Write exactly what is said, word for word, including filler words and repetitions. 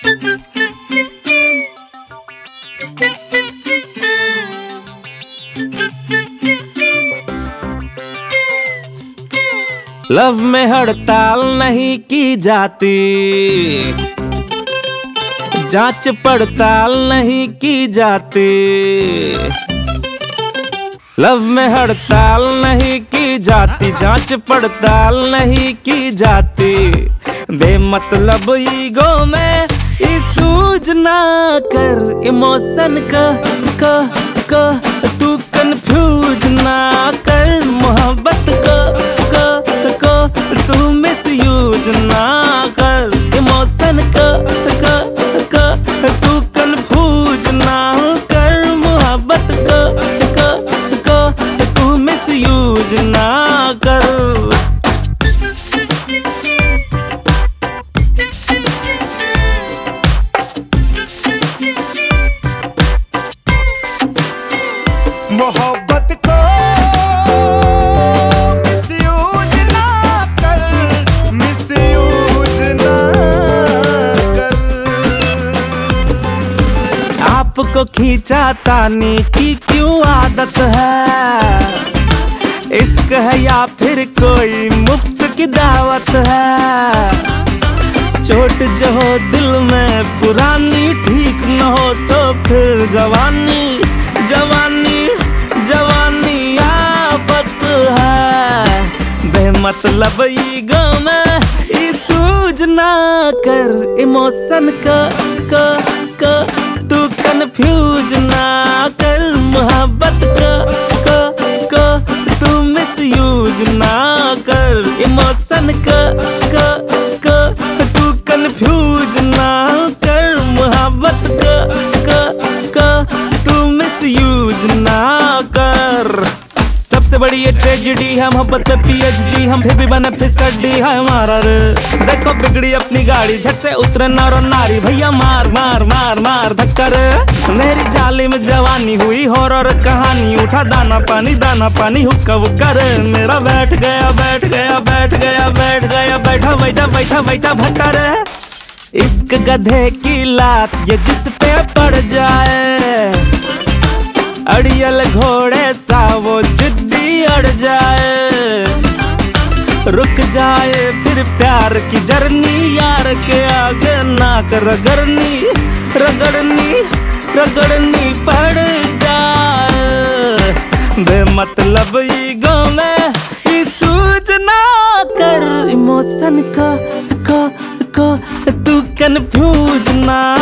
Love में हड़ताल नहीं की जाती, जांच पड़ताल नहीं की जाती। लव में हड़ताल नहीं की जाती, जांच पड़ताल नहीं की जाती। बेमतलब ईगो में सूझ ना कर, इमोशन का का का तू कंफ्यूज ना कर। मोहब्बत का का का तू मिसयूज ना कर। इमोशन का का का तू कंफ्यूज ना कर। मोहब्बत का का का तू मिसयूज ना कर। मोहब्बत को मिसयूज ना कर, मिसयूज ना कर। आपको खींचा तानी की क्यों आदत है? इश्क है या फिर कोई मुफ्त की दावत है? चोट जो हो दिल में पुरानी, ठीक न हो तो फिर जवानी जवानी जवानी आफत है। बेमतलब ईगो में सूझ ना कर। इमोशन का का का तू कंफ्यूज ना कर। मोहब्बत का का का तू मिसयूज ना कर। इमोशन का का का तू कंफ्यूज ना कर। मोहब्बत का का का तू मिसयूज ना कर। सबसे बड़ी ये ट्रेजेडी है मोहब्बत पे पीएचडी, हम फिर भी बने फिसड्डी है हमारा रे। देखो बिगड़ी अपनी गाड़ी, झट से उतरे नर और नारी, भैया मार मार मार मार धक्का रे। मेरी जाली में जवानी हुई हॉरर कहानी, उठा दाना पानी दाना पानी हुक्का वुक्का रे। मेरा बैठ गया बैठ गया बैठ गया बैठ गया बैठा बैठा बैठा बैठा भट्टा रे। इश्क गधे की लात ये जिस पे पड़ जाए, अड़ियल घोड़े सा वो जिद्दी अड़ जाए। रुक जाए फिर प्यार की जर्नी, यार के आगे नाक रगड़नी रगड़नी रगड़नी पड़ जाए। बेमतलब ईगो में सूझ ना कर। इमोशन का का का तू कंफ्यूज ना